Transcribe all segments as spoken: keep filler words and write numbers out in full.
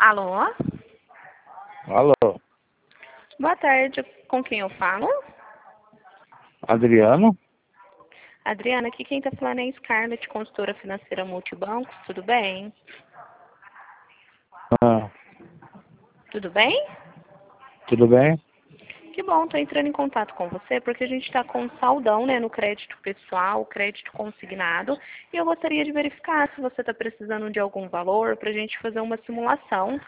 Alô? Alô, Boa tarde, com quem eu falo? Adriano? Adriana, aqui quem está falando é a Scarlett, consultora financeira multibancos, tudo bem? Ah, Tudo bem? tudo bem? Que bom, estou entrando em contato com você porque a gente está com um saldão, né, no crédito pessoal, crédito consignado, e eu gostaria de verificar se você está precisando de algum valor para a gente fazer uma simulação.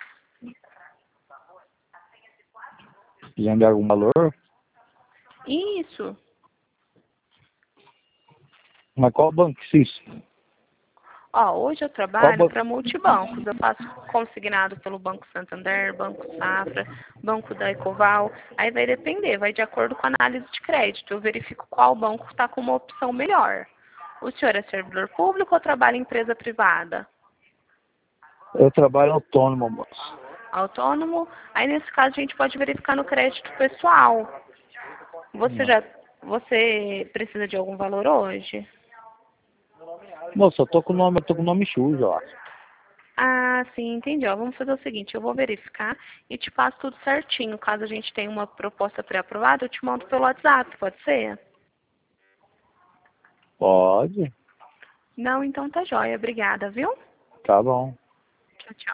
Precisando de algum valor? Isso. Mas qual banco que isso? Ó, hoje eu Qual trabalho banco? para multibancos. Eu faço consignado pelo Banco Santander, Banco Safra, Banco da Ecoval. Aí vai depender, vai de acordo com a análise de crédito. Eu verifico qual banco está com uma opção melhor. O senhor é servidor público ou trabalha em empresa privada? Eu trabalho autônomo, moço. Autônomo? Aí nesse caso a gente pode verificar no crédito pessoal. Você Não. já, você precisa de algum valor hoje? Moço, eu tô com o nome, eu tô com o nome sujo, ó. Ah, sim, entendi. Ó, vamos fazer o seguinte, eu vou verificar e te passo tudo certinho. Caso a gente tenha uma proposta pré-aprovada, eu te mando pelo WhatsApp, pode ser? Pode? Não, então tá jóia. Obrigada, viu? Tá bom.